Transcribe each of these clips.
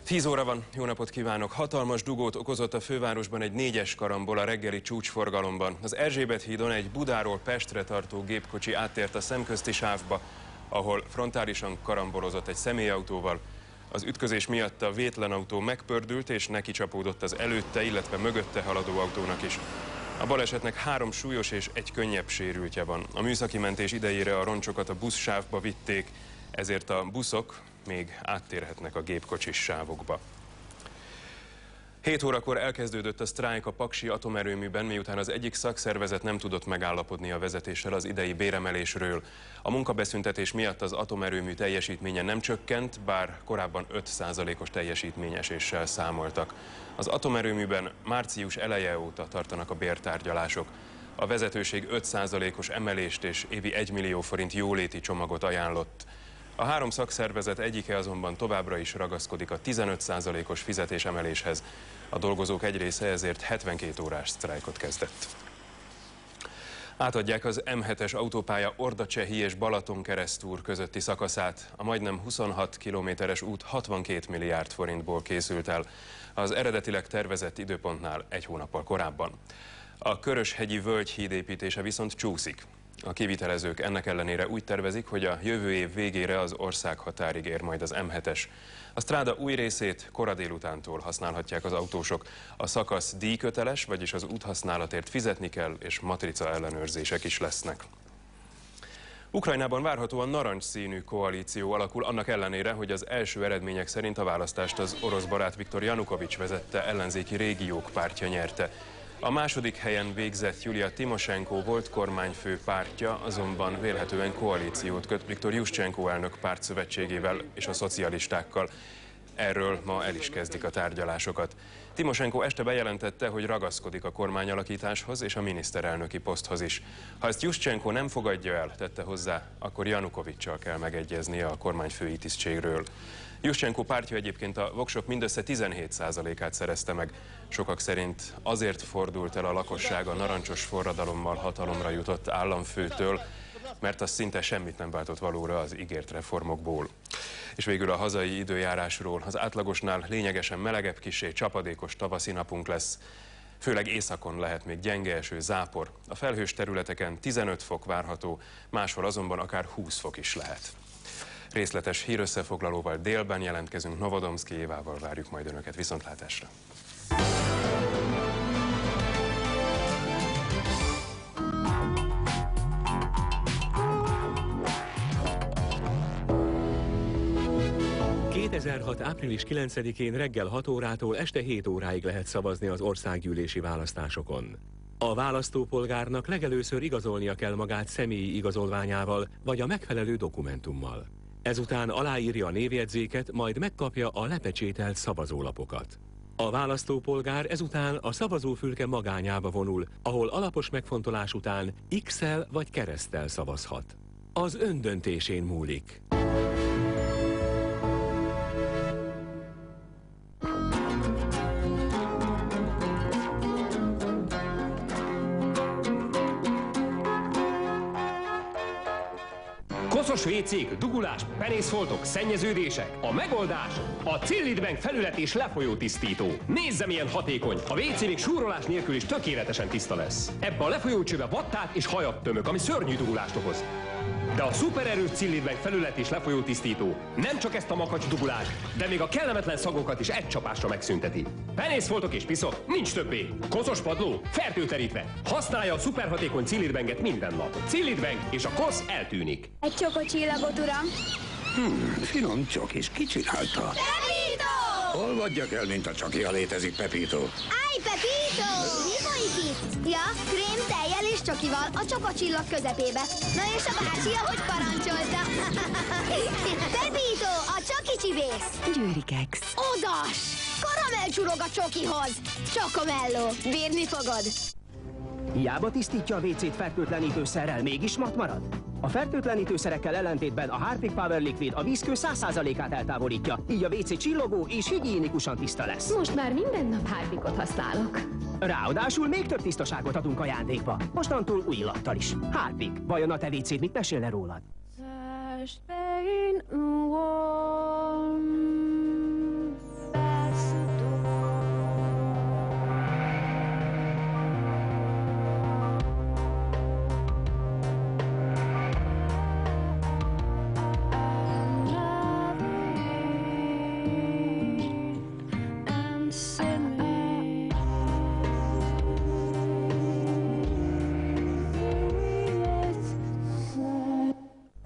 10 óra van, jó napot kívánok! Hatalmas dugót okozott a fővárosban egy 4-es karambol a reggeli csúcsforgalomban. Az Erzsébet hídon egy Budáról Pestre tartó gépkocsi áttért a szemközti sávba, ahol frontálisan karambolozott egy személyautóval. Az ütközés miatt a vétlen autó megpördült és neki csapódott az előtte, illetve mögötte haladó autónak is. A balesetnek 3 súlyos és 1 könnyebb sérültje van. A műszaki mentés idejére a roncsokat a buszsávba vitték, ezért a buszok még áttérhetnek a gépkocsis sávokba. 7 órakor elkezdődött a sztrájk a paksi atomerőműben, miután az egyik szakszervezet nem tudott megállapodni a vezetéssel az idei béremelésről. A munkabeszüntetés miatt az atomerőmű teljesítménye nem csökkent, bár korábban 5%-os teljesítményeséssel számoltak. Az atomerőműben március eleje óta tartanak a bértárgyalások. A vezetőség 5%-os emelést és évi 1 millió forint jóléti csomagot ajánlott. A 3 szakszervezet egyike azonban továbbra is ragaszkodik a 15%-os fizetésemeléshez. A dolgozók egy része ezért 72 órás sztrájkot kezdett. Átadják az M7-es autópálya Ordacsehi és Balatonkeresztúr közötti szakaszát. A majdnem 26 kilométeres út 62 milliárd forintból készült el, az eredetileg tervezett időpontnál 1 hónappal korábban. A Köröshegyi völgyhíd építése viszont csúszik. A kivitelezők ennek ellenére úgy tervezik, hogy a jövő év végére az országhatárig ér majd az M7-es. A stráda új részét kora délutántól használhatják az autósok. A szakasz díjköteles, vagyis az úthasználatért fizetni kell, és matrica ellenőrzések is lesznek. Ukrajnában várhatóan narancsszínű koalíció alakul, annak ellenére, hogy az első eredmények szerint a választást az orosz barát Viktor Janukovics vezette ellenzéki régiók pártja nyerte. A második helyen végzett Julia Timosenko volt kormányfő pártja, azonban vélhetően koalíciót köt Viktor Juszcsenko elnök pártszövetségével és a szocialistákkal. Erről ma el is kezdik a tárgyalásokat. Timosenko este bejelentette, hogy ragaszkodik a kormányalakításhoz és a miniszterelnöki poszthoz is. Ha ezt Juszcsenko nem fogadja el, tette hozzá, akkor Janukovics-sal kell megegyeznie a kormányfői tisztségről. Juszcsenko pártja egyébként a voksok mindössze 17%-át szerezte meg. Sokak szerint azért fordult el a lakosság a narancsos forradalommal hatalomra jutott államfőtől, mert az szinte semmit nem váltott valóra az ígért reformokból. És végül a hazai időjárásról. Az átlagosnál lényegesen melegebb, kissé csapadékos tavaszi napunk lesz. Főleg északon lehet még gyenge eső, zápor. A felhős területeken 15 fok várható, máshol azonban akár 20 fok is lehet. Részletes hírösszefoglalóval délben jelentkezünk, Novodomszki Évával várjuk majd Önöket. Viszontlátásra! április 9-én reggel 6 órától este 7 óráig lehet szavazni az országgyűlési választásokon. A választópolgárnak legelőször igazolnia kell magát személyi igazolványával vagy a megfelelő dokumentummal. Ezután aláírja a névjegyzéket, majd megkapja a lepecsételt szavazólapokat. A választópolgár ezután a szavazófülke magányába vonul, ahol alapos megfontolás után X-el vagy kereszttel szavazhat. Az ön döntésén múlik. Koszos vécék, dugulás, penészfoltok, szennyeződések. A megoldás a Cillid Bank felület és lefolyó tisztító. Nézze, milyen hatékony! A WC még súrolás nélkül is tökéletesen tiszta lesz. Ebbe a lefolyócsőbe vattát és hajat tömök, ami szörnyű dugulást okoz. De a szupererős Cillid Bank felület és lefolyó tisztító nem csak ezt a makacs dugulást, de még a kellemetlen szagokat is egy csapásra megszünteti. Penészfoltok és piszok, nincs többé. Koszos padló, fertőtlenítve. Használja a szuperhatékony Cillid Banket minden nap. Cillid Bank és a kosz eltűnik. Egy csokocsillagot, uram. Finom csokis, ki csinálta? Pepito! Olvadjak el, mint a csokia létezik, Pepito. Állj, Pepito! Mi folyik itt? Ja, krém, tejjel és csokival a csokocsillag közepébe. Na és a bácsi, ahogy parancsolta. Pepito, a csoki csibész! Győri keksz. Odas! Karamell csurog a csokihoz! Csokomelló, bírni fogod. Hiába tisztítja a WC-t fertőtlenítőszerrel, mégis matt marad? A fertőtlenítőszerekkel ellentétben a Harpic Power Liquid a vízkő 100%-át eltávolítja, így a WC csillogó és higiénikusan tiszta lesz. Most már minden nap Harpicot használok. Ráadásul még több tisztaságot adunk ajándékba. Mostantól új illattal is. Harpic. Vajon a te WC-d mit mesélne rólad?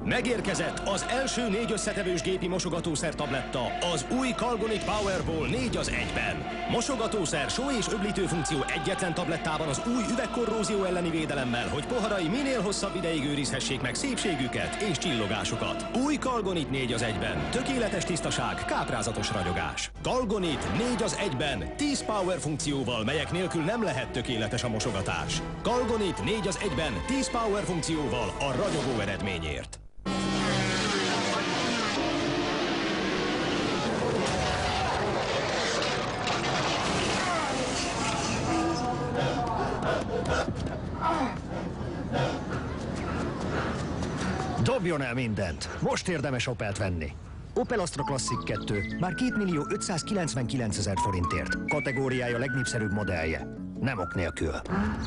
Megérkezett az első 4 összetevős gépi mosogatószer tabletta, az új Calgonit Powerball 4 az 1-ben. Mosogatószer, só és öblítő funkció egyetlen tablettában az új üvegkorrózió elleni védelemmel, hogy poharai minél hosszabb ideig őrizhessék meg szépségüket és csillogásukat. Új Calgonit 4 az 1-ben. Tökéletes tisztaság, káprázatos ragyogás. Calgonit 4 az 1-ben. 10 power funkcióval, melyek nélkül nem lehet tökéletes a mosogatás. Calgonit 4 az 1-ben. 10 power funkcióval a ragyogó eredményért. Dobjon el mindent! Most érdemes Opelt venni. Opel Astra Classic 2 már 2.599.000 forintért. Kategóriája legnépszerűbb modellje. Nem ok nélkül.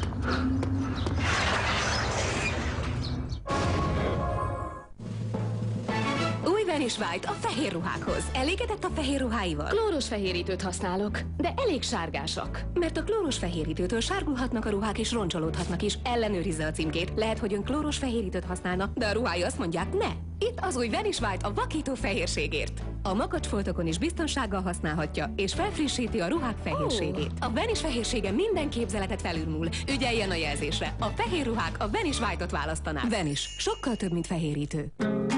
Vanish White a fehér ruhákhoz. Elégedett a fehér ruháival? Klóros fehérítőt használok, de elég sárgásak. Mert a klóros fehérítőtől sárgulhatnak a ruhák és roncsolódhatnak is. Ellenőrizze a címkét. Lehet, hogy ön klóros fehérítőt használna, de a ruhái azt mondják, ne. Itt az új Vanish White a vakító fehérségért. A makacsfoltokon is biztonsággal használhatja, és felfrissíti a ruhák fehérségét. A Vanish fehérsége minden képzeletet felülmúl. Ügyeljen a jelzésre. A fehér ruhák a Vanish White-ot választanák. Vanish. Sokkal több, mint fehérítő.